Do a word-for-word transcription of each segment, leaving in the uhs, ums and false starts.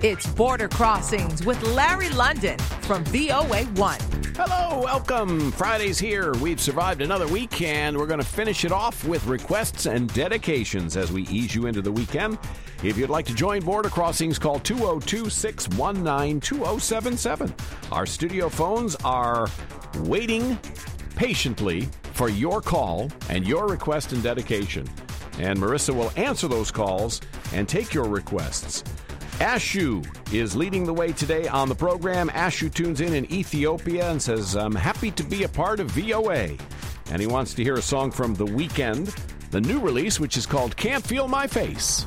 It's Border Crossings with Larry London from V O A one. Hello, welcome. Friday's here. We've survived another week, and we're going to finish it off with requests and dedications as we ease you into the weekend. If you'd like to join Border Crossings, call two oh two, six one nine, two oh seven seven. Our studio phones are waiting patiently for your call and your request and dedication. And Marissa will answer those calls and take your requests. Ashu is leading the way today on the program. Ashu tunes in in Ethiopia and says, I'm happy to be a part of V O A. And he wants to hear a song from The Weeknd, the new release, which is called Can't Feel My Face.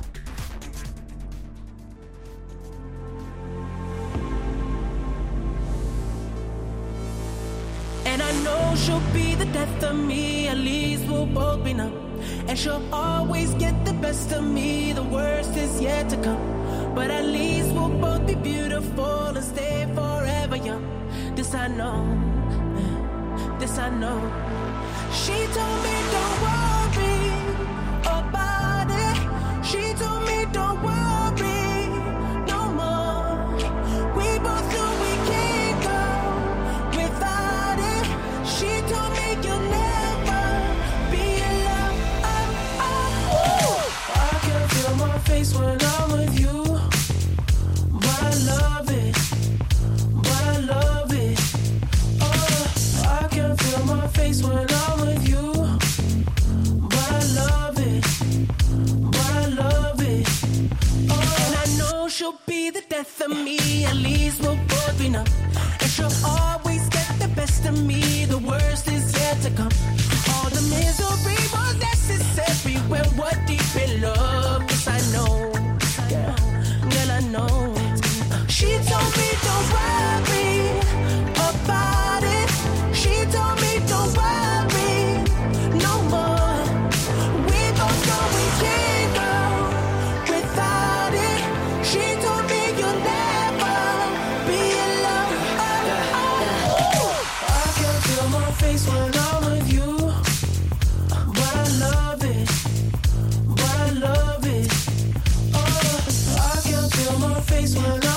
And I know she'll be the death of me, at least we'll both be numb. And she'll always get the best of me, the worst is yet to come. But at least we'll both be beautiful and stay forever young. This I know, this I know. She told me don't worry about it. She told me don't worry no more. We both know we can't go without it. She told me you'll never be alone. Oh, oh. I can feel my face when I'm with you. But I love it, but I love it. Oh, I can feel my face when I'm with you. But I love it, but I love it. Oh, and I know she'll be the death of me, at least we'll both be numb. And she'll always get the best of me, the worst is yet to come. All the misery was necessary when we're deep in love. Yes, I know, yeah, girl, I know. She told me don't worry about it. She told me don't worry no more. We both know we can't go without it. She told me you'll never be alone. Oh, oh, oh. I can feel my face when I'm with you. But I love it, but I love it. Oh, I can feel my face when I'm with you.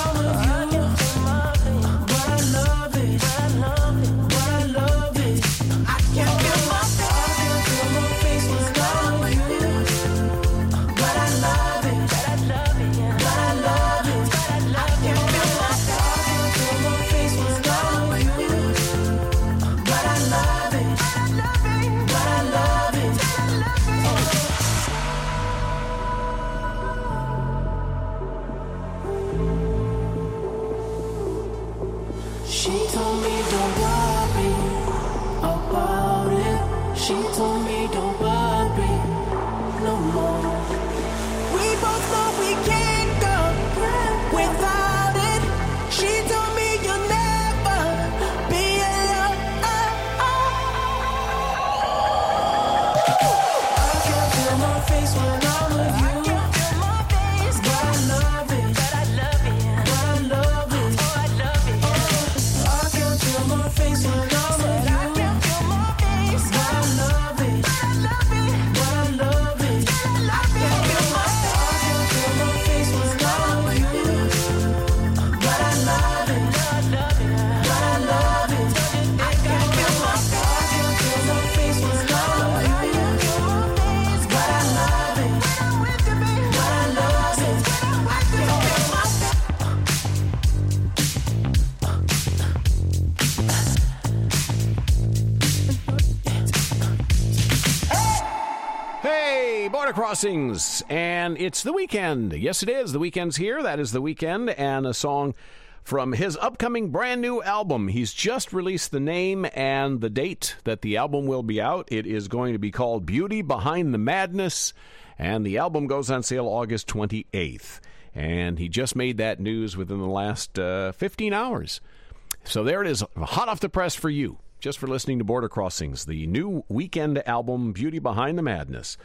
Crossings, and it's The Weeknd. Yes, it is. The Weeknd's here. That is The Weeknd, and a song from his upcoming brand new album. He's just released the name and the date that the album will be out. It is going to be called Beauty Behind the Madness, and the album goes on sale August twenty-eighth. And he just made that news within the last uh, fifteen hours. So there it is, hot off the press for you, just for listening to Border Crossings, the new Weeknd album, Beauty Behind the Madness.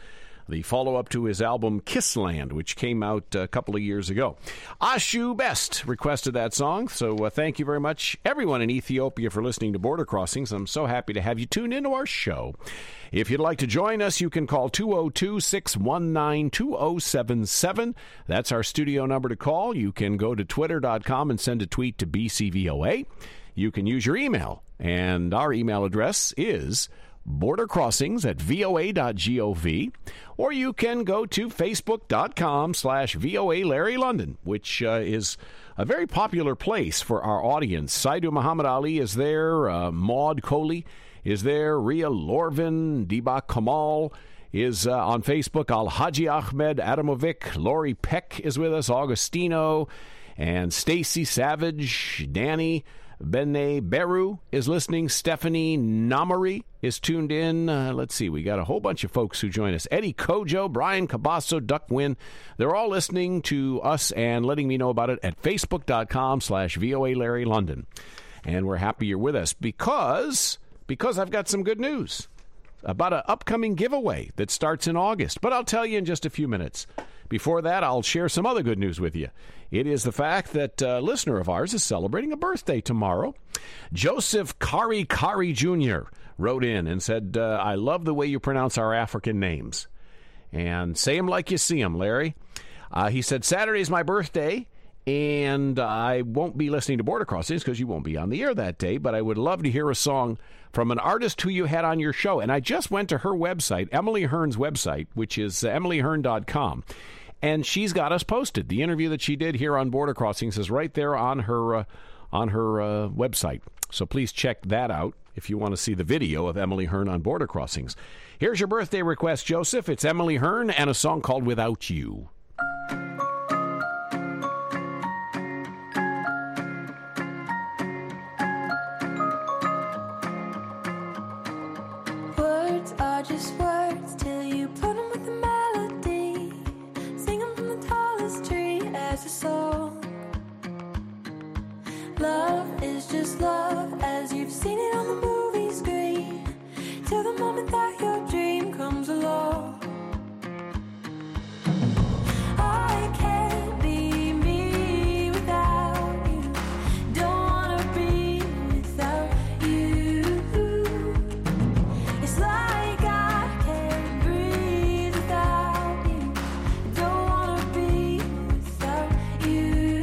the follow-up to his album Kissland, which came out a couple of years ago. Ashu Best requested that song, so uh, thank you very much, everyone in Ethiopia, for listening to Border Crossings. I'm so happy to have you tune into our show. If you'd like to join us, you can call two oh two, six one nine, two oh seven seven. That's our studio number to call. You can go to twitter dot com and send a tweet to B C V O A. You can use your email, and our email address is bordercrossings at voa dot gov, or you can go to facebook dot com slash VOA Larry London, which uh, is a very popular place for our audience. Saidu Muhammad Ali is there, uh, Maud Coley is there, Ria Lorvin, Diba Kamal is uh, on Facebook, Al-Haji Ahmed Adamovic, Lori Peck is with us, Augustino, and Stacy Savage, Danny Bene Beru is listening. Stephanie Namari is tuned in. Uh, let's see, we got a whole bunch of folks who join us. Eddie Kojo, Brian Cabasso, Duck Win. They're all listening to us and letting me know about it at facebook dot com slash VOA Larry London. And we're happy you're with us because, because I've got some good news about an upcoming giveaway that starts in August. But I'll tell you in just a few minutes. Before that, I'll share some other good news with you. It is the fact that a listener of ours is celebrating a birthday tomorrow. Joseph Kari Kari Junior wrote in and said, uh, I love the way you pronounce our African names. And say them like you see them, Larry. Uh, he said, Saturday's my birthday, and I won't be listening to Border Crossings because you won't be on the air that day, but I would love to hear a song from an artist who you had on your show. And I just went to her website, Emily Hearn's website, which is emily hearn dot com. And she's got us posted. The interview that she did here on Border Crossings is right there on her uh, on her uh, website. So please check that out if you want to see the video of Emily Hearn on Border Crossings. Here's your birthday request, Joseph. It's Emily Hearn and a song called Without You. Words are just words till you put them with a melody. Sing them from the tallest tree as a song. Love is just love as you've seen it on the movie screen, till the moment that your dream comes along. I can't be me without you. Don't wanna be without you. It's like I can't breathe without you. Don't wanna be without you.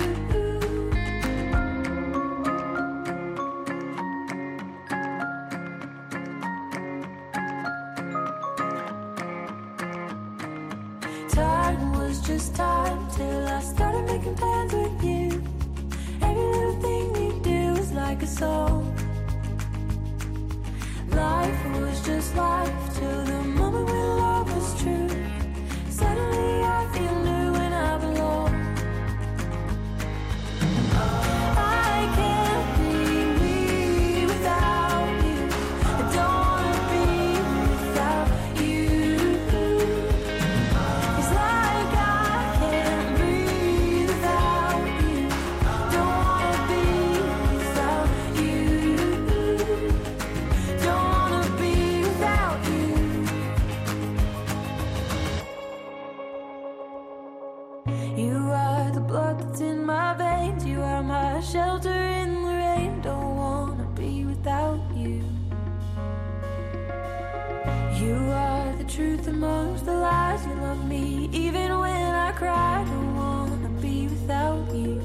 Time was just time till I started making plans with you. Every little thing you do is like a song. Life was just life till the moment when love was true. Suddenly I feel new and I belong. I can't be me without you. I don't wanna be without you. It's like I can't breathe without you. Don't wanna be without you. Don't wanna be without you. You are the blood that's in my veins. You are my shelter in the rain. Don't wanna be without you. You are the truth amongst the lies. You love me even when I cry. Don't wanna be without you.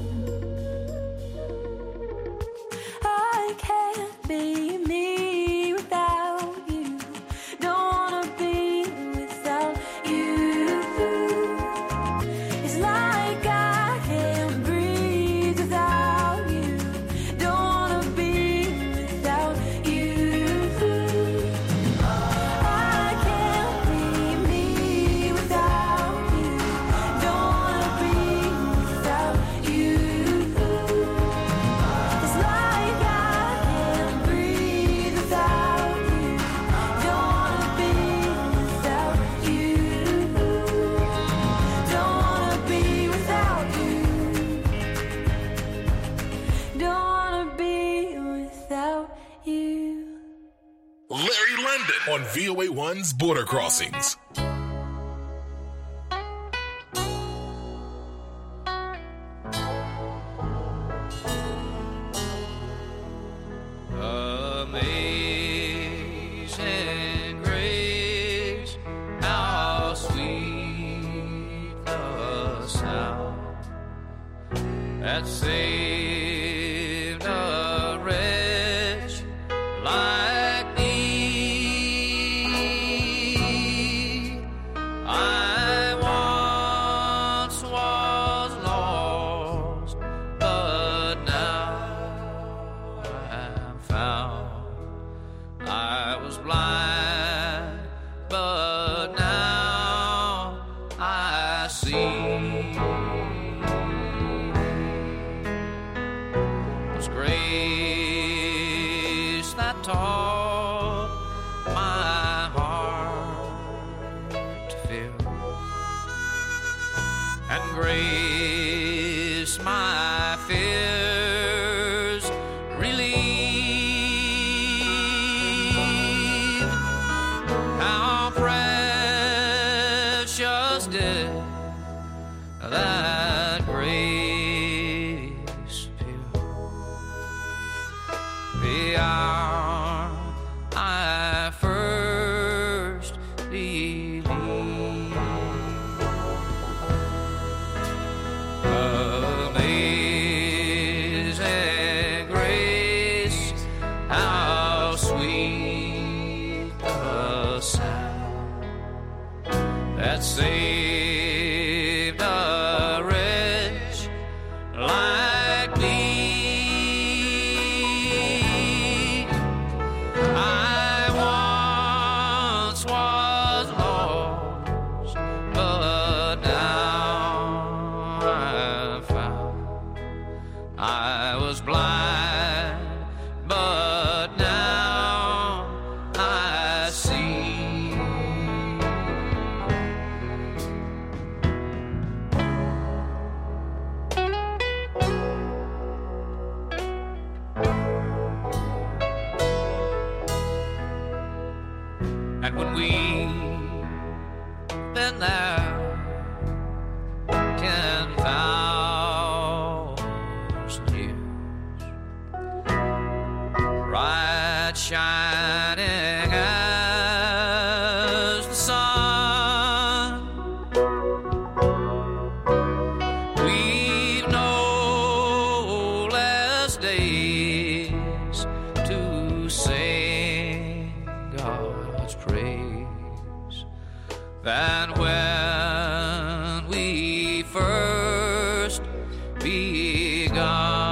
I can't be me without you. Don't wanna be without you. It's like I can't breathe without you. Don't wanna be without you. I can't be me without you. Don't wanna be without you. It's like I can't breathe without you. Don't wanna be without you. Don't wanna be without you. Don't wanna be without you. Larry London on V O A one's Border Crossings. Amazing grace, how sweet the sound that saved a wretch like me. I once was lost, but now I'm found. I was blind, but now I see. Was grace that taught my heart to fear, and grace my fears relieved. How precious did that grace appear. The hour I first believed. Amazing grace, how sweet the sound that saved a wretch like me. I once was lost, but now I'm found. I was blind, but now I see. And when we've been there ten thousand years, bright shining as the sun, we've no less days to sing God's praise than when we first begun.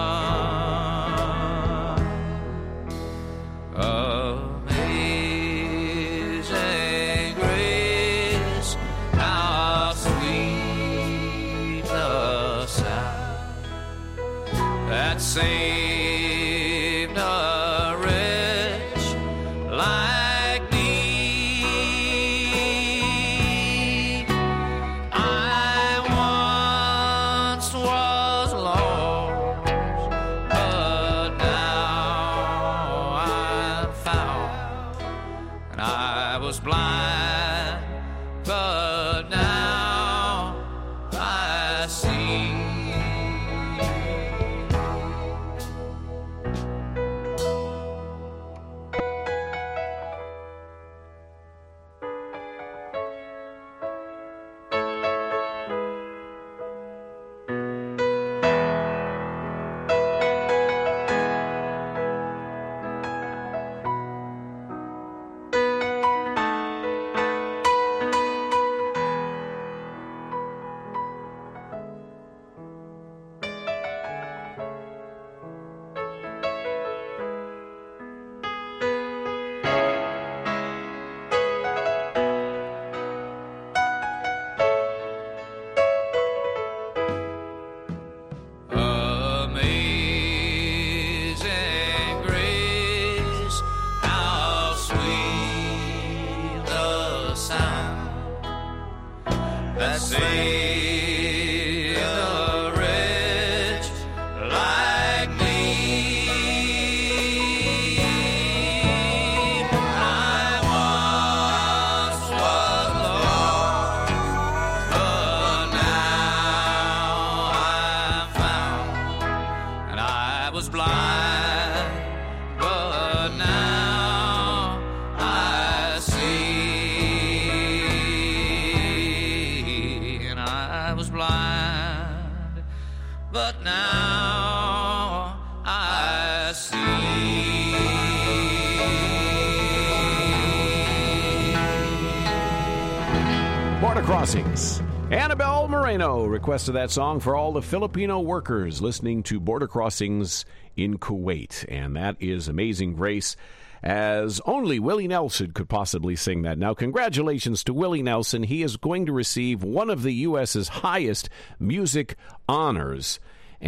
Amazing grace, how sweet the sound that saved a wretch like me. I once was lost, but now I'm found. And I was blind, but now I see. but now I see. Border Crossings. Annabelle Moreno requested that song for all the Filipino workers listening to Border Crossings in Kuwait. And that is Amazing Grace, as only Willie Nelson could possibly sing that. Now, congratulations to Willie Nelson. He is going to receive one of the U S's highest music honors.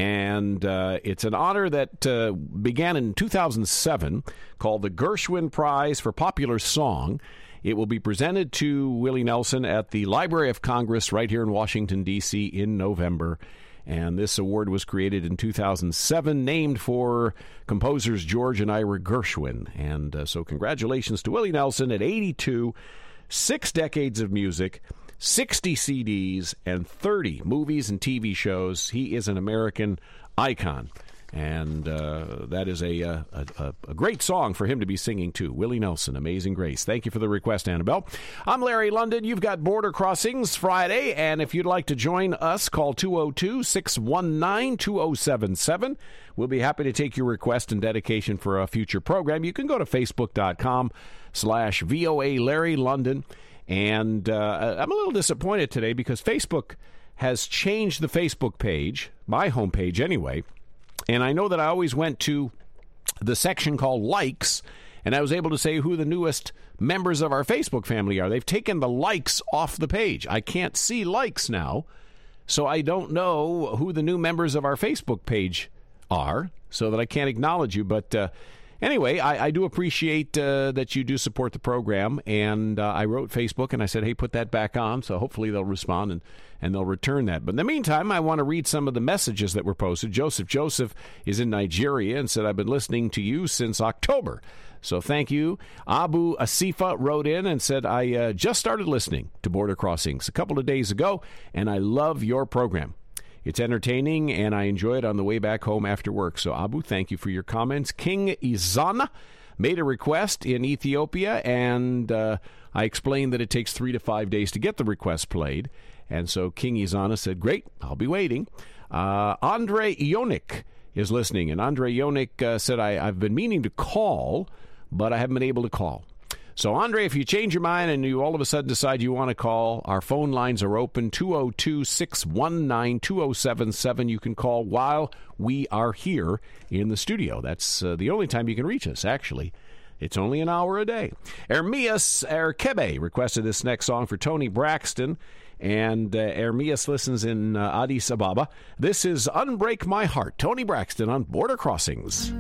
And uh, it's an honor that uh, began in two thousand seven, called the Gershwin Prize for Popular Song. It will be presented to Willie Nelson at the Library of Congress right here in Washington, D C in November. And this award was created in two thousand seven, named for composers George and Ira Gershwin. And uh, so congratulations to Willie Nelson at eighty-two, six decades of music, sixty C Ds, and thirty movies and T V shows. He is an American icon. And uh, that is a, a, a, a great song for him to be singing, too. Willie Nelson, Amazing Grace. Thank you for the request, Annabelle. I'm Larry London. You've got Border Crossings Friday. And if you'd like to join us, call two oh two, six one nine, two oh seven seven. We'll be happy to take your request and dedication for a future program. You can go to facebook.com slash VOA Larry London. And uh, I'm a little disappointed today because Facebook has changed the Facebook page, my homepage anyway. And I know that I always went to the section called Likes, and I was able to say who the newest members of our Facebook family are. They've taken the likes off the page. I can't see likes now, so I don't know who the new members of our Facebook page are, so that I can't acknowledge you. But uh, anyway, I, I do appreciate uh, that you do support the program, and uh, I wrote Facebook, and I said, hey, put that back on, so hopefully they'll respond, and and they'll return that. But in the meantime, I want to read some of the messages that were posted. Joseph Joseph is in Nigeria and said, I've been listening to you since October. So thank you. Abu Asifa wrote in and said, I uh, just started listening to Border Crossings a couple of days ago, and I love your program. It's entertaining, and I enjoy it on the way back home after work. So, Abu, thank you for your comments. King Izana made a request in Ethiopia, and uh, I explained that it takes three to five days to get the request played. And so King Izana said, great, I'll be waiting. Uh, Andre Ionik is listening, and Andre Ionik uh, said, I, I've been meaning to call, but I haven't been able to call. So, Andre, if you change your mind and you all of a sudden decide you want to call, our phone lines are open, two oh two, six one nine, two oh seven seven. You can call while we are here in the studio. That's uh, the only time you can reach us, actually. It's only an hour a day. Ermias Erkebe requested this next song for Tony Braxton, and uh, Ermias listens in uh, Addis Ababa. This is Unbreak My Heart, Tony Braxton on Border Crossings.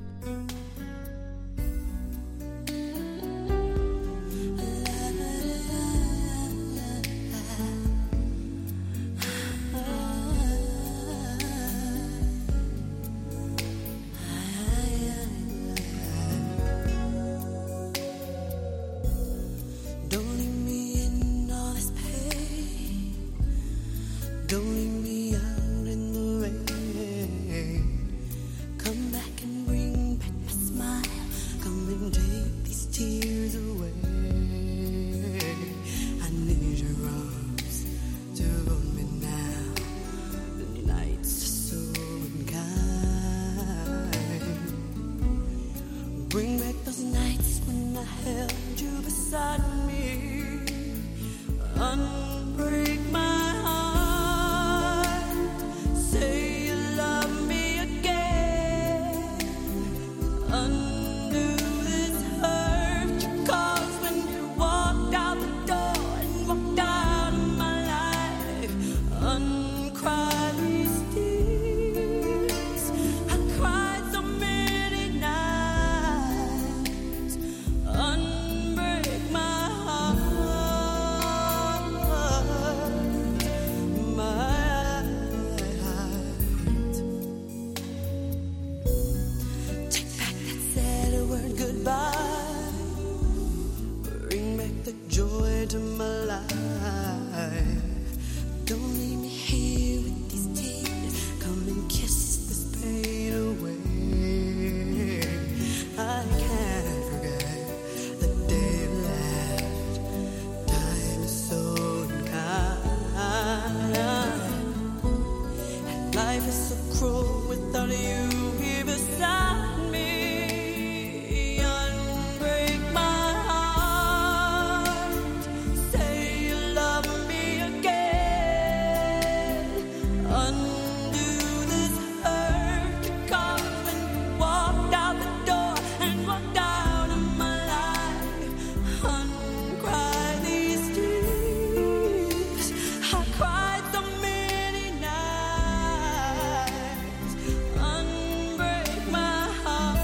Don't leave me out in the rain. Come back and bring back my smile. Come and take these tears away. I need your arms to hold me now. The nights are so unkind. Bring back those nights when I held you beside me. Unbreak my heart. Say you love me again. Undo this hurt you caused when you walked out the door and walked out of my life. Uncry these tears. I cried so many nights. Unbreak my heart. Life is so cruel without you here beside me. Unbreak my heart. Say you love me again. Undo this hurt. Come and walk out the door and walk out of my life. Uncry these tears. I cried so many nights. Unbreak my heart.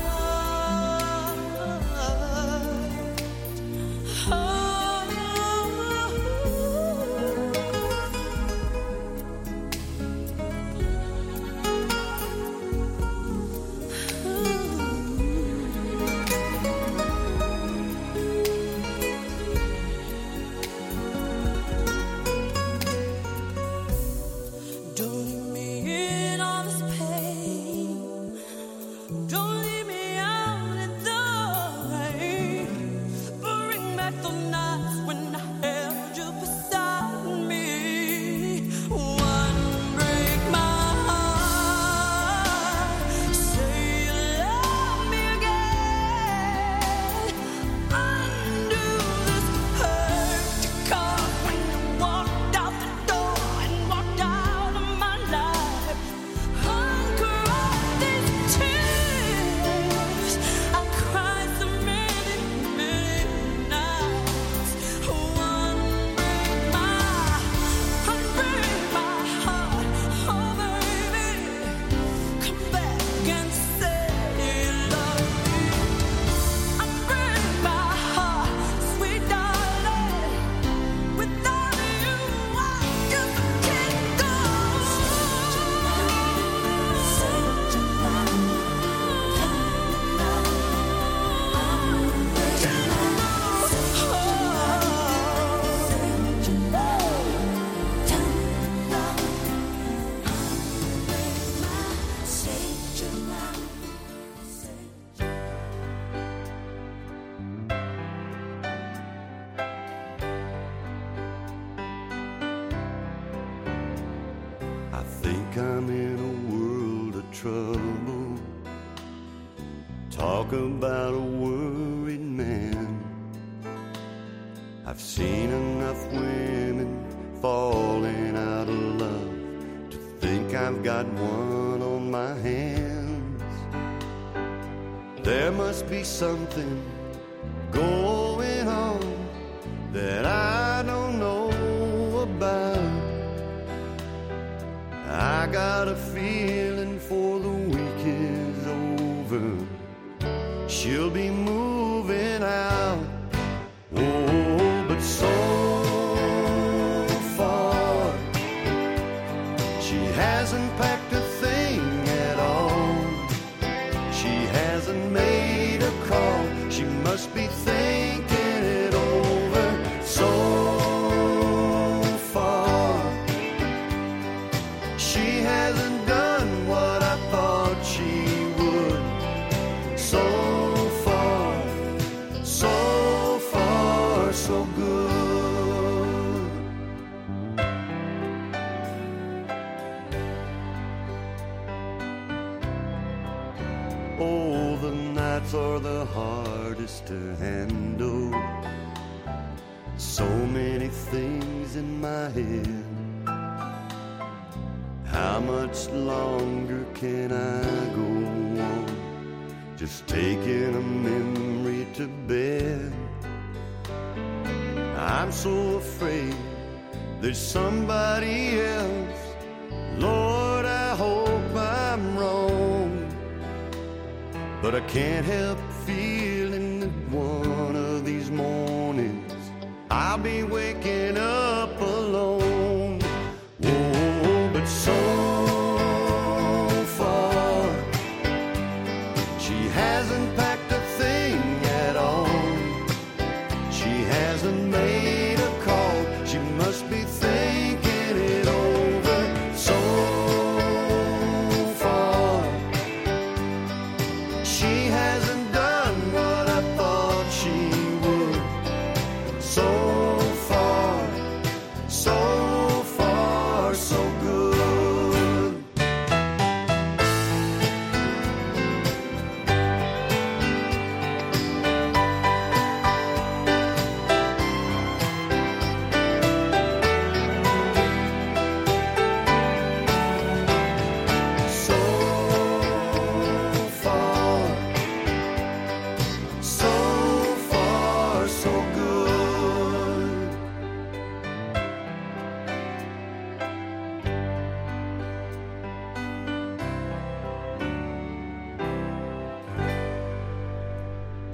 Don't leave me in all this pain. Don't leave me out in the rain. Bring back the nights when I held you beside me. One break my heart. Say you love me again. Undo this hurt. Come when you walked out the door and walked out of my life. Uncry these tears. I cried so many, many nights. One break my, unbreak my heart. Oh baby, come back and say you love me. Unbreak my heart, sweet darling. Without you, I just can't go. I think I'm in a world of trouble. Talk about a worried man. I've seen enough women falling out of love to think I've got one on my hands. There must be something going on that I don't know about. I got a feeling for the week is over. She'll be moving out. Oh, but so far, she hasn't packed a thing at all. She hasn't made a call. She must be thinking it over. So far, she hasn't done what I thought she would. So far, so far, so good. Oh, the nights are the hardest to handle. So many things in my head. How much longer can I go on? Just taking a memory to bed. I'm so afraid there's somebody else. Lord, I hope I'm wrong. But I can't help feeling that one of these mornings I'll be waking up alone. Oh, but so far, she hasn't packed a thing at all. She hasn't made a call. She must be thinking it over. So far, she hasn't done what I thought she would. So far,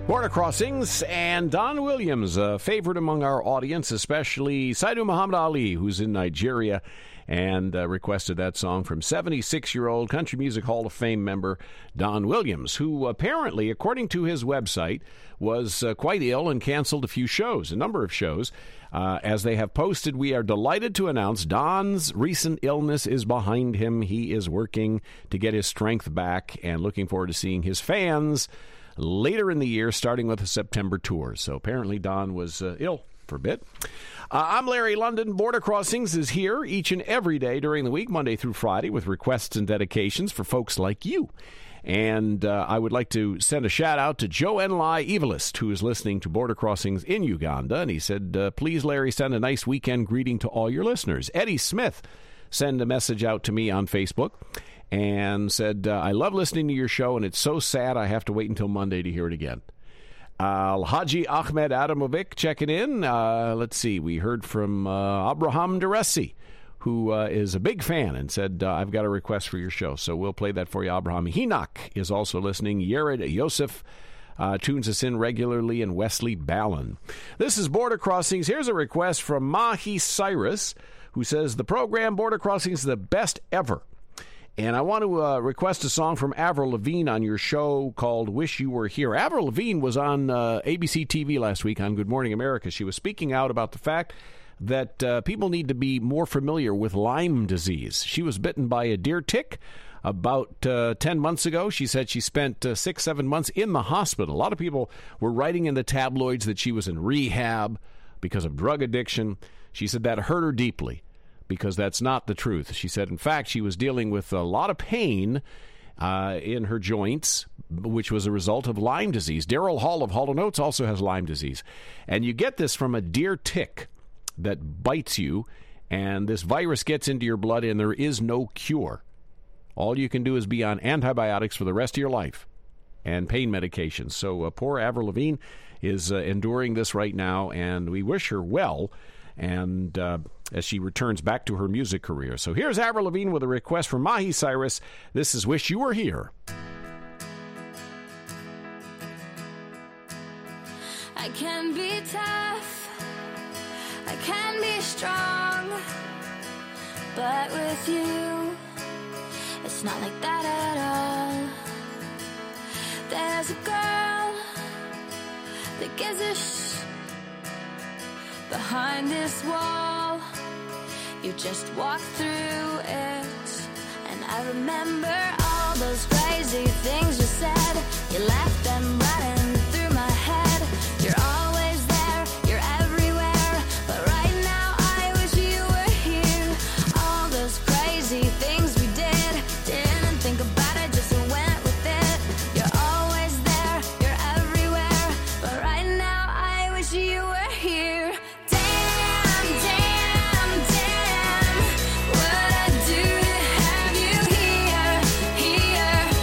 Border Crossings and Don Williams, a favorite among our audience, especially Saidu Muhammad Ali, who's in Nigeria, and uh, requested that song from seventy-six-year-old Country Music Hall of Fame member Don Williams, who apparently, according to his website, was uh, quite ill and canceled a few shows, a number of shows. Uh, as they have posted, we are delighted to announce Don's recent illness is behind him. He is working to get his strength back and looking forward to seeing his fans later in the year, starting with a September tour. So apparently Don was uh, ill for a bit. Uh, I'm Larry London. Border Crossings is here each and every day during the week, Monday through Friday, with requests and dedications for folks like you. And uh, I would like to send a shout-out to Joe Enlai Evilist, who is listening to Border Crossings in Uganda. And he said, uh, please, Larry, send a nice weekend greeting to all your listeners. Eddie Smith sent a message out to me on Facebook and said, uh, I love listening to your show, and it's so sad I have to wait until Monday to hear it again. Uh, Haji Ahmed Adamovic checking in. Uh, let's see. We heard from uh, Abraham Deresi, who uh, is a big fan, and said, uh, I've got a request for your show. So we'll play that for you, Abraham. Henoch is also listening. Yared Yosef uh, tunes us in regularly, and Wesley Ballon. This is Border Crossings. Here's a request from Mahi Cyrus, who says, the program Border Crossings is the best ever. And I want to uh, request a song from Avril Lavigne on your show called Wish You Were Here. Avril Lavigne was on uh, A B C T V last week on Good Morning America. She was speaking out about the fact that uh, people need to be more familiar with Lyme disease. She was bitten by a deer tick about uh, ten months ago. She said she spent uh, six, seven months in the hospital. A lot of people were writing in the tabloids that she was in rehab because of drug addiction. She said that hurt her deeply, because that's not the truth. She said, in fact, she was dealing with a lot of pain uh, in her joints, which was a result of Lyme disease. Daryl Hall of Hall and Oates also has Lyme disease. And you get this from a deer tick that bites you, and this virus gets into your blood, and there is no cure. All you can do is be on antibiotics for the rest of your life and pain medications. So uh, poor Avril Lavigne is uh, enduring this right now, and we wish her well, and uh, as she returns back to her music career. So here's Avril Lavigne with a request from Mahi Cyrus. This is Wish You Were Here. I can be tough, I can be strong, but with you, it's not like that at all. There's a girl that gives a shh behind this wall. You just walk through it, and I remember all those crazy things you said. You left them running through my head. You're always there, you're everywhere, but right now I wish you were here. All those crazy things we did, didn't think about it, just went with it. You're always there, you're everywhere, but right now I wish you were here. Damn, damn, damn, what I do to have you here, here.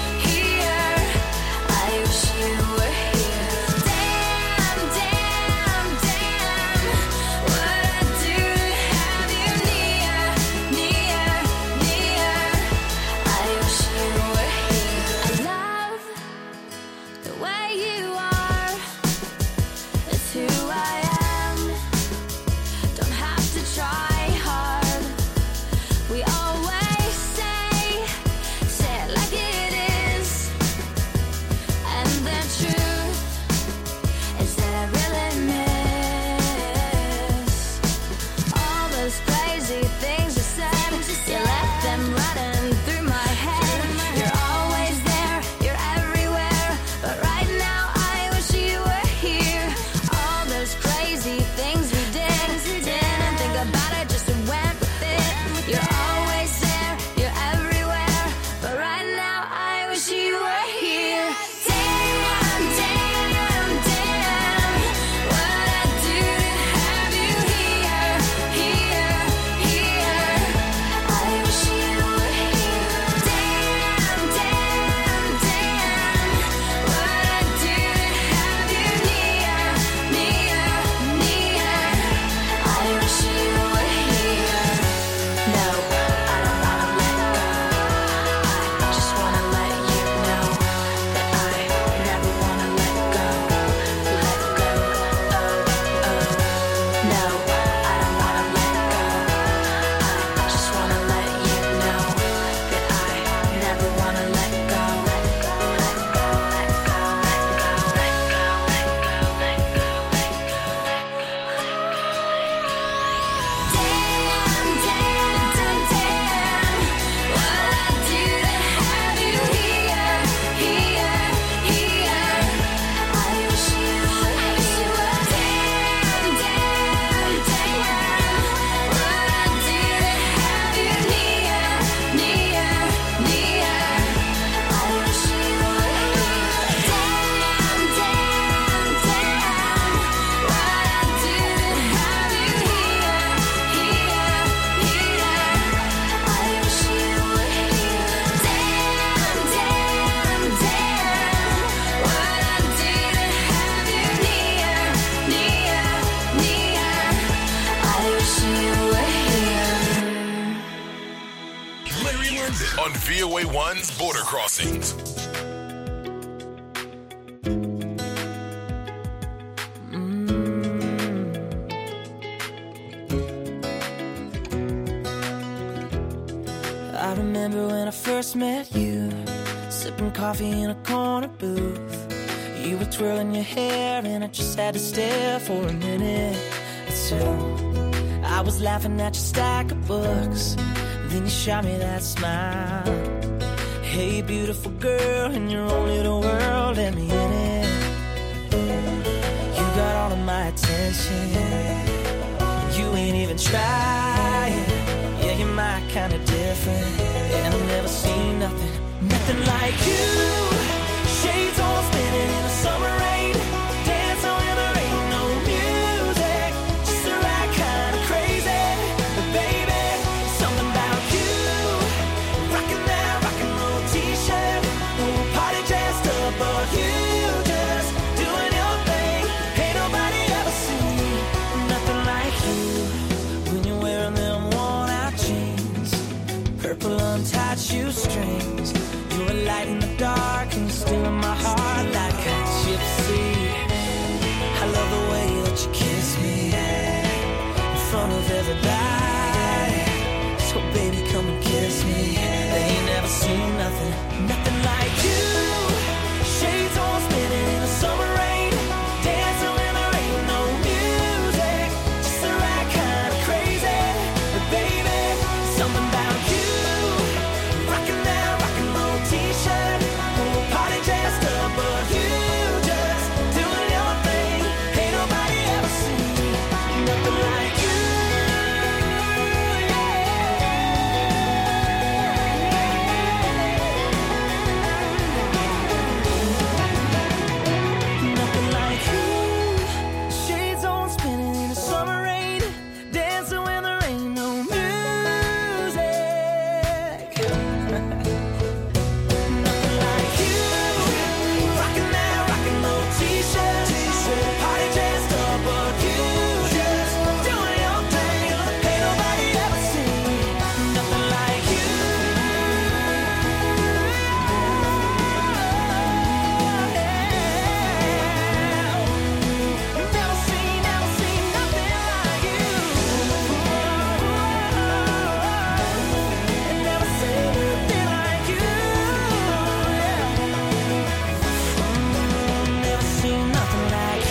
London on V O A one's Border Crossings. I remember when I first met you, sipping coffee in a corner booth. You were twirling your hair and I just had to stare for a minute or two. I was laughing at your stack of books, then you shot me that smile. Hey, beautiful girl, in your own little world, let me in it. You got all of my attention, you ain't even trying. Yeah, you're my kind of different, and I've never seen nothing, nothing like you. Shades all spinning in the summer rain, dancing when there ain't no music, just the right kind of crazy. But baby, something about you, rocking that rock and roll t-shirt, oh, party dressed up, but you just doing your thing. Ain't nobody ever seen nothing like you when you're wearing them worn-out jeans, purple untied shoestrings. You're a light in the dark and you're still in my heart like a gypsy. I love the way that you kiss me in front of everybody. So baby, come and kiss me. They ain't never seen nothing, nothing like you. Shades all spinning in the summer rain, dancing when there ain't no music, just the right kind of crazy. But baby, something about you, rocking that rock and roll t-shirt, oh, party dressed up, but you just doing your thing. Ain't nobody ever seen nothing like you. Nothing like you. Shades on spinning in the summer rain, dancing when there ain't no music. Nothing like you, rocking that rock and roll t-shirt, oh, party dressed up, but you just doing your thing. Ain't nobody ever seen nothing like you. Never seen, never seen nothing like you. Never seen nothing like you. Never seen nothing like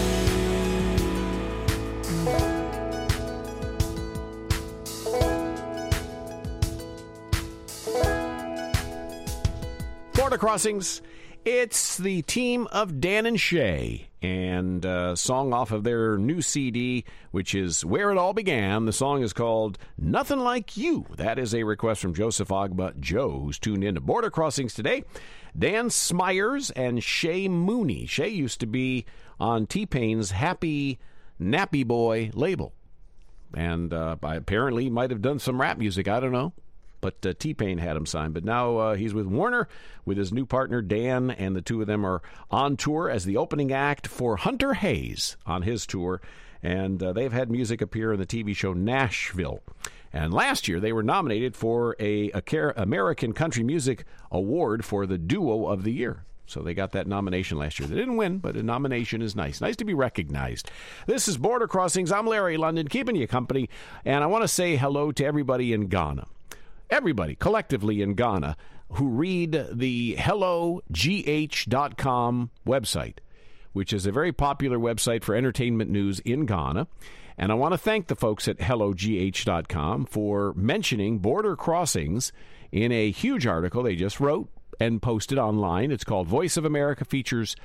Border Crossings. It's the team of Dan and Shay, and a song off of their new C D, which is Where It All Began. The song is called Nothing Like You. That is a request from Joseph Agba Joe, who's tuned in to Border Crossings today. Dan Smyers and Shay Mooney. Shay used to be on T-Pain's Happy Nappy Boy label, and uh, apparently might have done some rap music. I don't know. But uh, T-Pain had him signed. But now uh, he's with Warner with his new partner, Dan, and the two of them are on tour as the opening act for Hunter Hayes on his tour. And uh, they've had music appear in the T V show Nashville. And last year, they were nominated for a, a Car- American Country Music Award for the Duo of the Year. So they got that nomination last year. They didn't win, but a nomination is nice. Nice to be recognized. This is Border Crossings. I'm Larry London, keeping you company. And I want to say hello to everybody in Ghana. Everybody collectively in Ghana who read the hello g h dot com website, which is a very popular website for entertainment news in Ghana. And I want to thank the folks at hello g h dot com for mentioning Border Crossings in a huge article they just wrote and posted online. It's called Voice of America features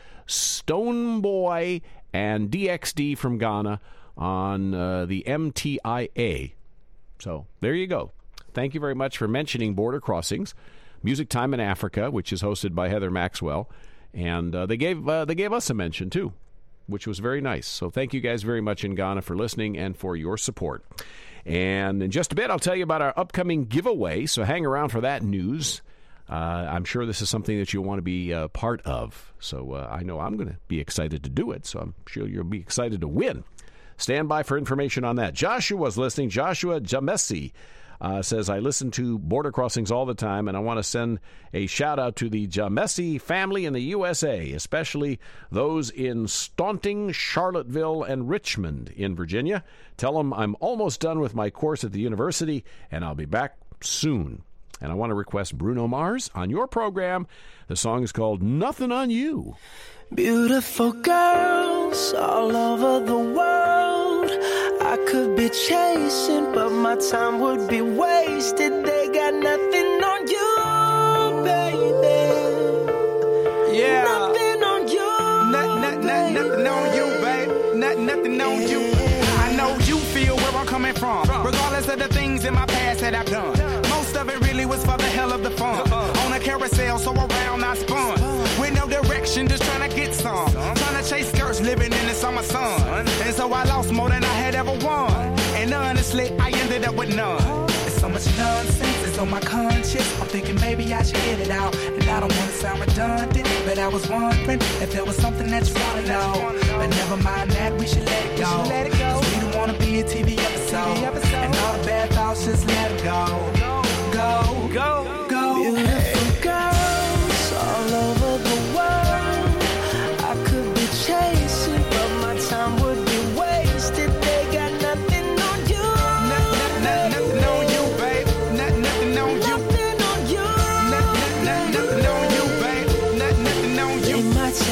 Stonebwoy and D X D from Ghana on uh, the M T I A. So there you go. Thank you very much for mentioning Border Crossings, Music Time in Africa, which is hosted by Heather Maxwell. And uh, they gave uh, they gave us a mention, too, which was very nice. So thank you guys very much in Ghana for listening and for your support. And in just a bit, I'll tell you about our upcoming giveaway, so hang around for that news. Uh, I'm sure this is something that you'll want to be uh, part of. So uh, I know I'm going to be excited to do it, so I'm sure you'll be excited to win. Stand by for information on that. Joshua's listening. Joshua Jamesi Uh, says, I listen to Border Crossings all the time, and I want to send a shout-out to the Jamesi family in the U S A, especially those in Staunting, Charlottesville, and Richmond in Virginia. Tell them I'm almost done with my course at the university, and I'll be back soon. And I want to request Bruno Mars on your program. The song is called Nothing on You. Beautiful girls all over the world I could be chasing, but my time would be wasted. They got nothing on you, baby. Yeah. Nothing on you, Not, not, not, nothing on you, babe. Not, nothing on you. I know you feel where I'm coming from, regardless of the things in my past that I've done. Most of it really was for the hell of the fun. On a carousel, so around I spun. With no direction, just trying to get some. Trying to chase skirts, living in the summer sun. And so I lost more than I had ever won. And honestly, I ended up with none. There's so much nonsense, it's on my conscience. I'm thinking maybe I should get it out. And I don't want to sound redundant, but I was wondering if there was something that you want to know. But never mind that, we should let it go. Cause we don't want to be a T V episode. And all the bad thoughts, just let it go. Go, go, go. Beautiful girls all over the world I could be chasing, but my time would be wasted. They got nothing on you. Not, not, not, nothing on you, babe. Not, nothing on you. Nothing on you. Not, not, not, nothing on you, babe. Not, nothing on They you. might say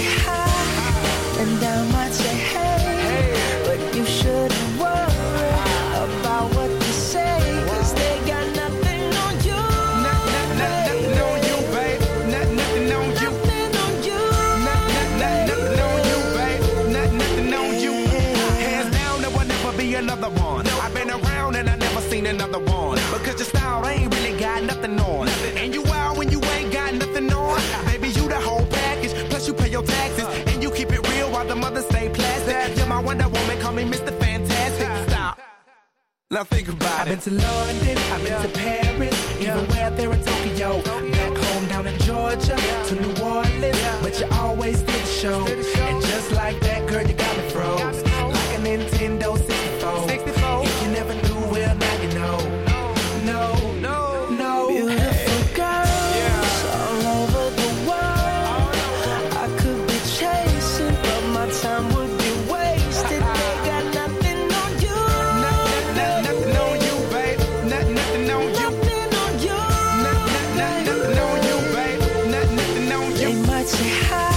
hi, and I might say hey, but you shouldn't worry about what they say, cause they got nothing on you. Not, not, not, nothing on you, babe. Not, nothing on you. Nothing on you. Not, not, not, nothing on you, babe. Not, nothing on you. Hands down, there will never be another one. I've been around and I never seen another one. Because your style ain't really got nothing on. And you wild when you ain't got nothing on. Baby, you the whole package. Plus you pay your taxes. And you keep it real while the mothers stay plastic. You're my Wonder Woman, call me Mister Fantastic. Stop. Now think about it. I've been to London, I've been to Paris, even where there in Tokyo. Back home down in Georgia, to New Orleans, but you always did the show. And just like that, girl, you got me froze. Like a Nintendo sixty-four. If you never knew, well, now you know. No, no, no. Beautiful girls all over the world I could be chasing, but my time would be wasted. They got nothing on you. Not, not, nothing on you, babe. Not, nothing on you. Nothing on you. Not, not, not, nothing on you, babe. Not, nothing on They you. might say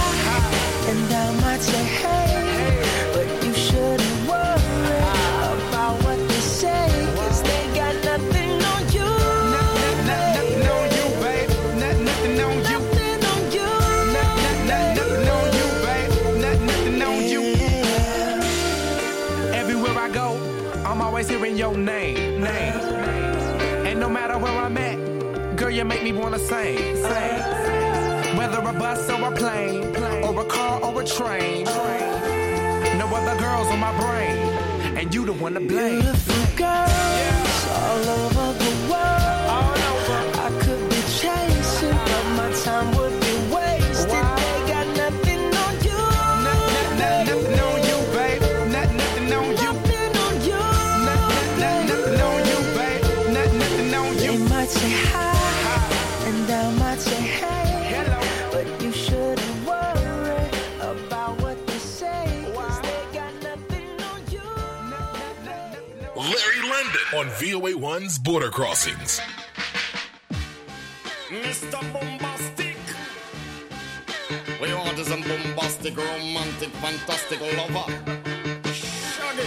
hi, and I might say hey, but you shouldn't worry about what they say, cause they got nothing on you. Not, not, not, nothing on you, babe. Not, nothing on you. Nothing on you. Not, not, not, nothing on you, babe. Not, nothing on you. Everywhere I go, I'm always hearing your name, name. And no matter where I'm at, girl, you make me wanna sing, sing. Whether a bus or a plane, or a car or a train, no other girls on my brain, and you the one to blame. Beautiful girls all over the world I could be chasing, but my time would be wasted. They got nothing on you. Not, not, not, nothing on you, babe. Not, nothing on you. Nothing on you. Not, not, not, nothing on you, babe. Not, nothing on They you. might say hi, and I might say hey, Hello. but you shouldn't worry about what they say, cause they got nothing on you. Larry London on V O A one's Border Crossings. Mister Bombastic. We want is a bombastic, romantic, fantastic lover. Shaggy.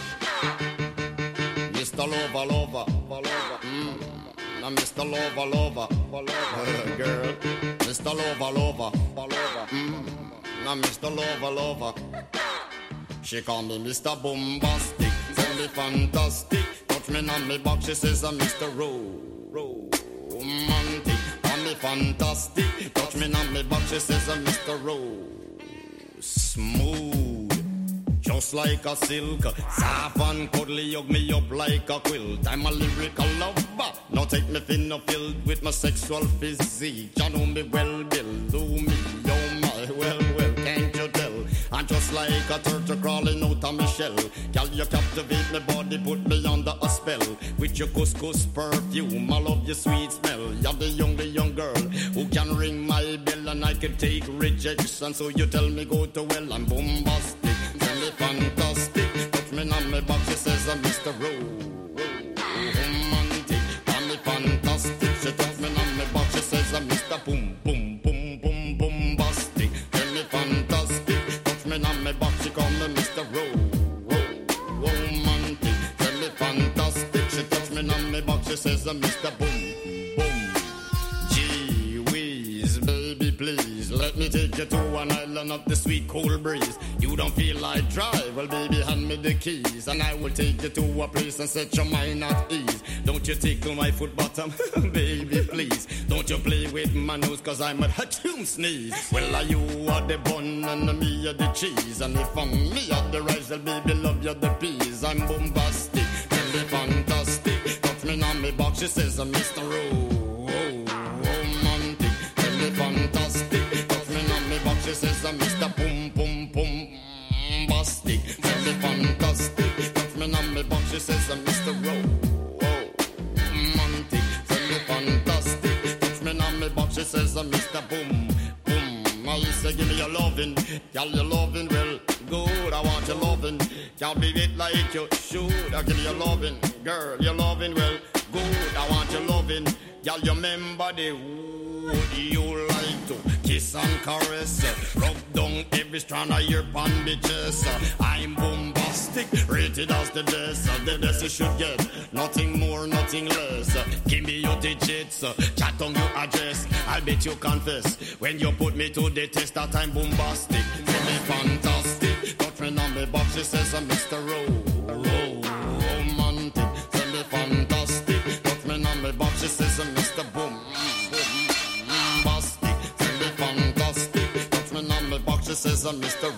Mister Lover, lover, lover. Mm. Now Mister Lover, lover, lover. Girl. Mister Lover, lover, lover. Mm. Now Mister Lover, lover. She call me Mister Bombastic, tell me fantastic. Touch me on me back, she says I'm Mister Ro, Ro, romantic. Call me fantastic, touch me on me back, she says I'm Mister Ro, smooth. Just like a silk, soft and cuddly, hug me up like a quilt. I'm a lyrical lover, now take me thin or filled with my sexual physique. You know me well, Bill, do me, oh my, well, well, can't you tell? I'm just just like a turtle crawling out of my shell. Girl, you captivate my body, put me under a spell. With your couscous perfume, I love your sweet smell. You're the only young girl who can ring my bell, and I can take rejection. So you tell me go to well, I'm bombastic, tell me fantastic. Touch me on my back, she says I'm Mister Romantic. Tell me fantastic, she touch me on my back, she says I'm Mister Boom Boom Boom Boom Bombastic. Tell me fantastic, touch me on my back, she call me Mister Romantic. Tell me fantastic, she touch me on my back, she says I'm Mister Boom Boom. Gee whiz, baby please, let me take you to an island of the sweet cool breeze. You don't feel like drive, well baby hand me the keys, and I will take you to a place and set your mind at ease. Don't you tickle my foot bottom, baby please. Don't you play with my nose, cause I'm a hatchoon sneeze. Well are you are the bun and me are the cheese, and if I'm me are the rice, well baby love you the peas. I'm bombastic, tell me fantastic. Touch me on me box, she says I'm Mister Romantic. Tell me fantastic, touch me on me box, she says I'm Mister Boom Boom Boom Bastic. Tell me fantastic, touch me on me box, she says I'm Mister Romantic. Tell me fantastic, touch me on me box, she says I'm Mister Boom Boom. I say give me your lovin', y'all your lovin', well good, I want your lovin'. Y'all be it like you should. I give me your lovin', girl, your lovin', well good, I want your lovin'. Y'all you remember the would you like to kiss and caress, rub down every strand of your bandages. I'm bombastic, rated as the best, the best you should get, nothing more, nothing less. Give me your digits, chat on your address, I bet you confess when you put me to the test that I'm bombastic. Tell me fantastic, touch me on me box, she says I'm Mister Romantic. Tell me fantastic, touch me on me box, she says I'm Mister Boom Bastic. Tell me fantastic, touch me on me box, she says I'm Mister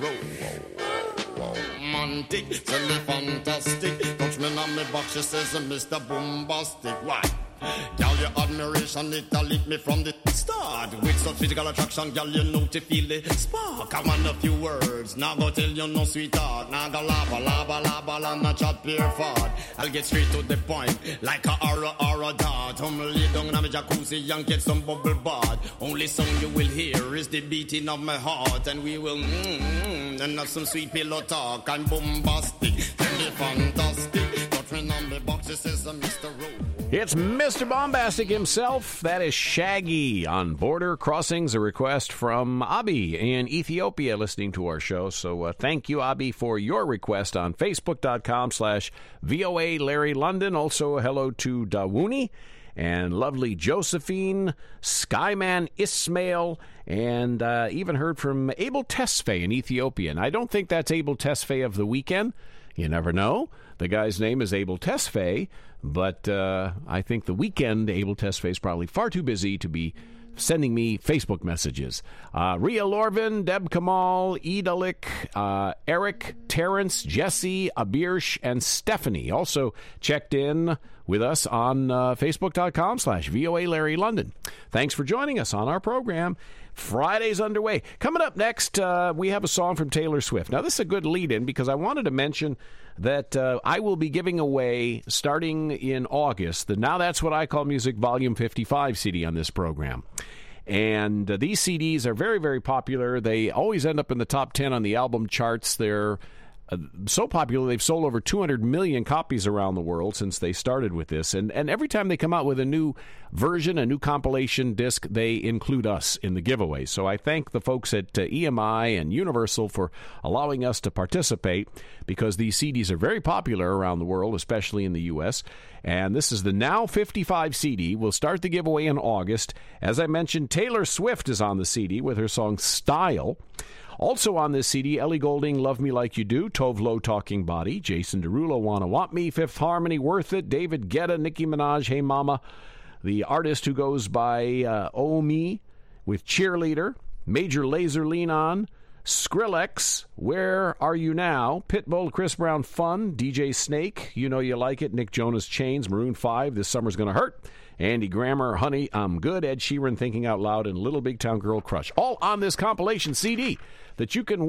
Romantic. Tell me fantastic, touch me on me box, she says I'm Mister Bombastic. Why? Girl, your admiration, it a lit me from the start. With such physical attraction, girl, you know to feel the spark. I want a few words, now go tell you no sweetheart. Now go lava, lava, lava, and not chat pure fart. I'll get straight to the point, like a aura, aura dart. I'm lay down in my jacuzzi and get some bubble bath. Only song you will hear is the beating of my heart. And we will mmm, and have some sweet pillow talk. I'm bombastic, tell me fantastic. Touch me on the box, it says I'm Mister Rowe. It's Mister Bombastic himself. That is Shaggy on Border Crossings, a request from Abi in Ethiopia listening to our show. So uh, thank you, Abi, for your request on Facebook.com slash VOA Larry London. Also, hello to Dawuni and lovely Josephine, Skyman Ismail, and uh, even heard from Abel Tesfaye in Ethiopia. And I don't think that's Abel Tesfaye of the weekend. You never know. The guy's name is Abel Tesfaye, but uh, I think the weekend Abel Tesfaye is probably far too busy to be sending me Facebook messages. Uh, Rhea Lorvin, Deb Kamal, Edalik, uh, Eric, Terrence, Jesse, Abirsh, and Stephanie also checked in with us on uh, Facebook.com slash VOA Larry London. Thanks for joining us on our program. Friday's underway. Coming up next, uh, we have a song from Taylor Swift. Now, this is a good lead-in because I wanted to mention that uh, I will be giving away, starting in August, the Now That's What I Call Music Volume fifty-five C D on this program. And uh, these C Ds are very, very popular. They always end up in the top ten on the album charts. They're uh, so popular, they've sold over two hundred million copies around the world since they started with this. And, and every time they come out with a new version, a new compilation disc, they include us in the giveaway. So I thank the folks at uh, E M I and Universal for allowing us to participate, because these C Ds are very popular around the world, especially in the U S. And this is the Now fifty-five C D. We'll start the giveaway in August. As I mentioned, Taylor Swift is on the C D with her song Style. Also on this C D, Ellie Goulding, Love Me Like You Do, Tove Lo, Talking Body, Jason Derulo, Wanna Want Me, Fifth Harmony, Worth It, David Guetta, Nicki Minaj, Hey Mama, the artist who goes by uh, Oh Me with Cheerleader, Major Lazer, Lean On, Skrillex, Where Are You Now, Pitbull, Chris Brown, Fun, D J Snake, You Know You Like It, Nick Jonas, Chains, Maroon five, This Summer's Gonna Hurt, Andy Grammer, Honey, I'm Good, Ed Sheeran, Thinking Out Loud, and Little Big Town Girl Crush. All on this compilation C D that you can win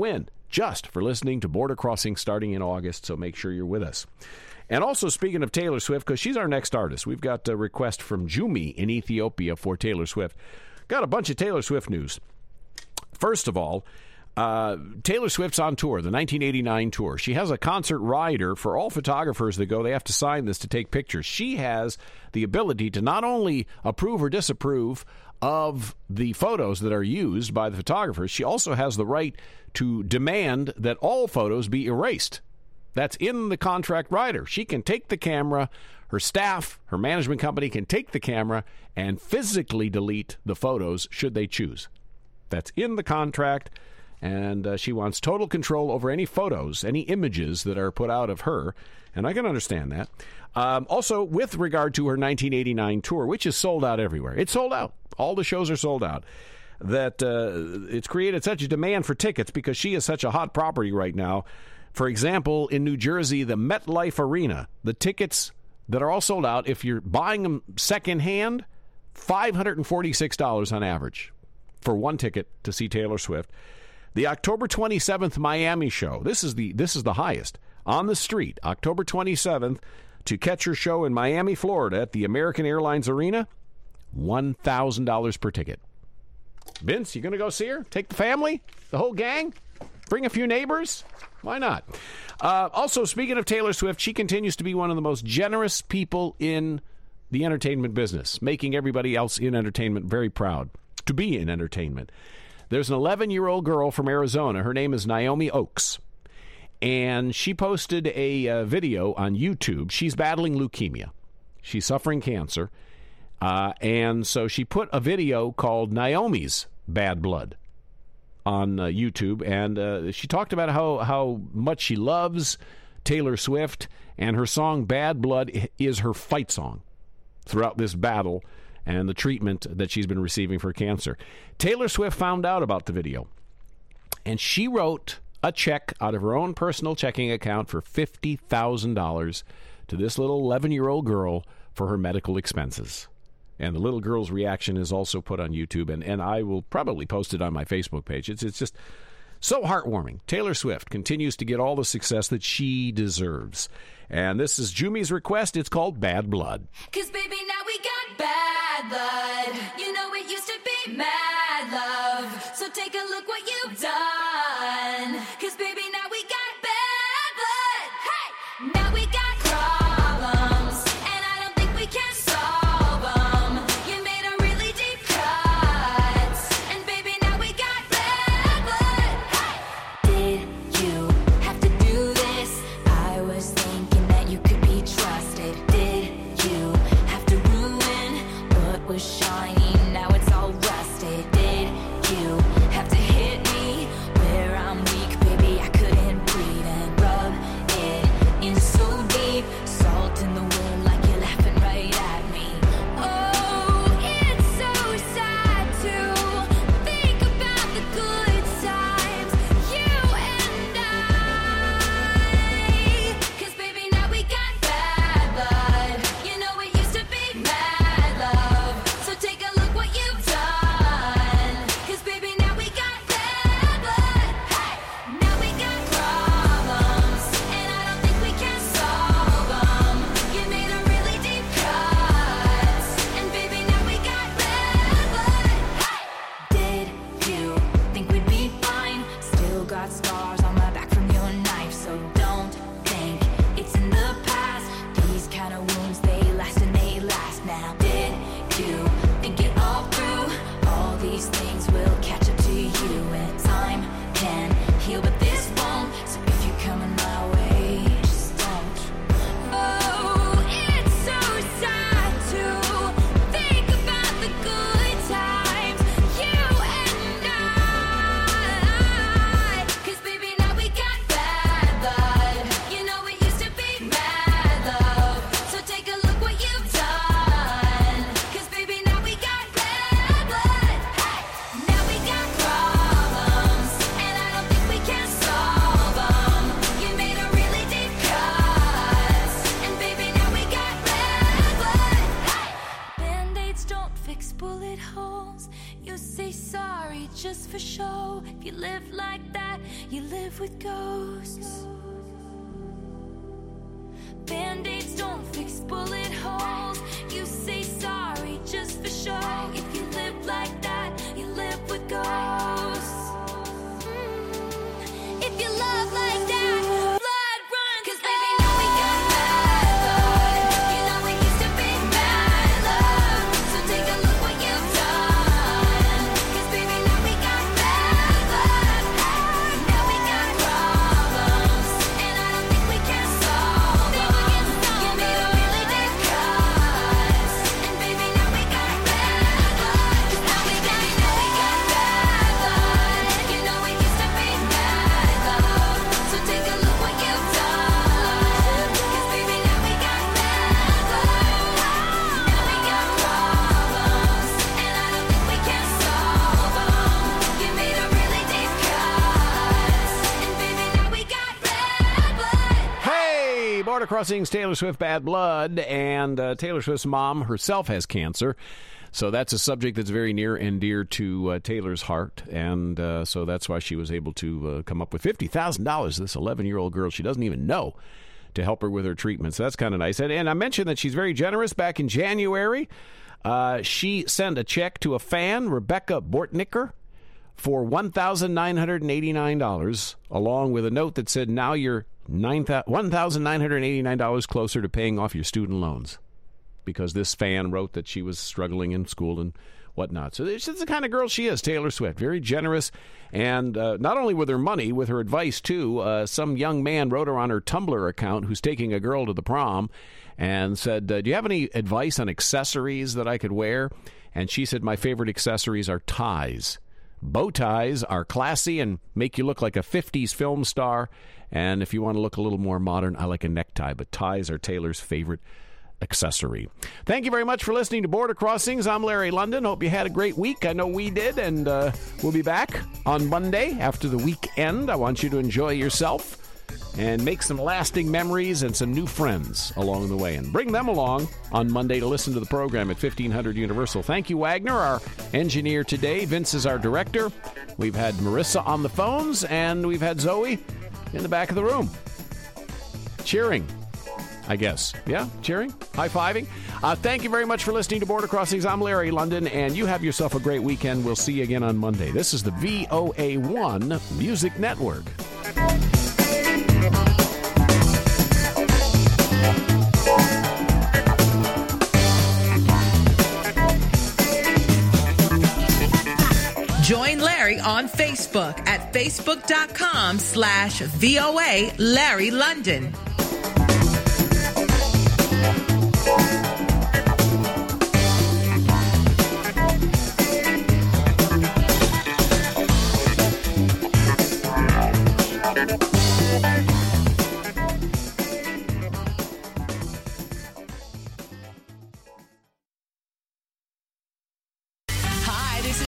just for listening to Border Crossing starting in August, so make sure you're with us. And also, speaking of Taylor Swift, because she's our next artist, we've got a request from Jumi in Ethiopia for Taylor Swift. Got a bunch of Taylor Swift news. First of all, uh, Taylor Swift's on tour, the nineteen eighty-nine tour. She has a concert rider for all photographers that go. They have to sign this to take pictures. She has the ability to not only approve or disapprove of the photos that are used by the photographers, she also has the right to demand that all photos be erased. That's in the contract rider. She can take the camera, her staff, her management company can take the camera and physically delete the photos should they choose. That's in the contract, and uh, she wants total control over any photos, any images that are put out of her, and I can understand that. Um, also, with regard to her nineteen eighty-nine tour, which is sold out everywhere. It's sold out. All the shows are sold out. That uh, it's created such a demand for tickets because she is such a hot property right now. For example, in New Jersey, the MetLife Arena, the tickets that are all sold out, if you're buying them secondhand, five hundred forty-six dollars on average for one ticket to see Taylor Swift. The October twenty-seventh Miami show, this is the this is the highest, on the street, October twenty-seventh, to catch her show in Miami, Florida at the American Airlines Arena, one thousand dollars per ticket. Vince, you going to go see her? Take the family? The whole gang? Bring a few neighbors? Why not? Uh, also, speaking of Taylor Swift, she continues to be one of the most generous people in the entertainment business, making everybody else in entertainment very proud to be in entertainment. There's an eleven-year-old girl from Arizona. Her name is Naomi Oakes, and she posted a uh, video on YouTube. She's battling leukemia. She's suffering cancer, uh, and so she put a video called Naomi's Bad Blood on uh, YouTube, and uh, she talked about how, how much she loves Taylor Swift, and her song Bad Blood is her fight song throughout this battle and the treatment that she's been receiving for cancer. Taylor Swift found out about the video, and she wrote a check out of her own personal checking account for fifty thousand dollars to this little eleven-year-old girl for her medical expenses. And the little girl's reaction is also put on YouTube, and, and I will probably post it on my Facebook page. It's it's just so heartwarming. Taylor Swift continues to get all the success that she deserves. And this is Jumi's request. It's called Bad Blood. 'Cause baby, now we got bad blood. You know it used to be mad love. So take a look what you've done. 'Cause baby, now we got bad blood. Hey! Now we got problems, and I don't think we can solve them. You made a really deep cut, and baby, now we got bad blood. Hey! Did you have to do this? I was thinking that you could be trusted. Did you have to ruin what was shining? Now it's all rusted. Did you have to hit me where I'm weak? Baby, I couldn't breathe and rub it in so deep. Salt in the wound like you're laughing right at me. Oh, it's so sad to think about the good times, you and I. 'Cause baby, now we got bad blood. You know it used to be mad love. So take a look what you've done. 'Cause baby, now we got bad blood. Hey! Now we got problems, and I don't think we can solve them. You made a really deep cut, and baby, now we got bad blood. Hey! Did you think we'd be fine? Still got scars on my back from your knife, so don't think it's in the past. These kind of wounds, they last and they last now. Did you think it all through? All these things will catch up to you, and time can heal, but this won't. So if you're coming my way, just don't. Oh, it's so sad to think about the good times, you and I. 'Cause baby, now we got bad blood. You know it used to be mad love. So take a look what you've done. 'Cause baby, now we got bad blood. Hey! Now we You say sorry just for show. If you live like that, you live with ghosts. Band-aids don't fix bullet holes. You say sorry just for show. If you live like that, you live with ghosts. Mm. If you love like that, blood run. 'Cause baby, now we got bad blood. You know it used to be bad love. So take a look what you've done. 'Cause baby, now we got bad blood. Now we got problems, and I don't think we can solve them. You made a really deep cuts, and baby, now we got bad blood. 'Cause now we got, now we got bad blood. You know it used to be bad love. So take a look what you've done. 'Cause baby, now we got bad blood. Now we got problems, and I don't think we can solve them. You made a really deep cuts, and baby, now we got bad blood. Hey, Border Crossings, Taylor Swift, Bad Blood, and uh, Taylor Swift's mom herself has cancer. So that's a subject that's very near and dear to uh, Taylor's heart, and uh, so that's why she was able to uh, come up with fifty thousand dollars, this eleven-year-old girl she doesn't even know, to help her with her treatment. So that's kind of nice. And, and I mentioned that she's very generous. Back in January, uh, she sent a check to a fan, Rebecca Bortnicker, for one thousand nine hundred eighty-nine dollars, along with a note that said, now you're one thousand nine hundred eighty-nine dollars closer to paying off your student loans. Because this fan wrote that she was struggling in school and whatnot. So this is the kind of girl she is, Taylor Swift. Very generous, and uh, not only with her money, with her advice, too. Uh, some young man wrote her on her Tumblr account who's taking a girl to the prom and said, uh, do you have any advice on accessories that I could wear? And she said, my favorite accessories are ties. Bow ties are classy and make you look like a fifties film star. And if you want to look a little more modern, I like a necktie. But ties are Taylor's favorite accessory. Thank you very much for listening to Border Crossings. I'm Larry London. Hope you had a great week. I know we did, and uh, we'll be back on Monday after the weekend. I want you to enjoy yourself and make some lasting memories and some new friends along the way, and bring them along on Monday to listen to the program at fifteen hundred Universal. Thank you, Wagner, our engineer today. Vince is our director. We've had Marissa on the phones, and we've had Zoe in the back of the room cheering, I guess. Yeah, cheering, high-fiving. Uh, thank you very much for listening to Border Crossings. I'm Larry London, and you have yourself a great weekend. We'll see you again on Monday. This is the V O A one Music Network. Join Larry on Facebook at facebook.com slash VOA Larry London.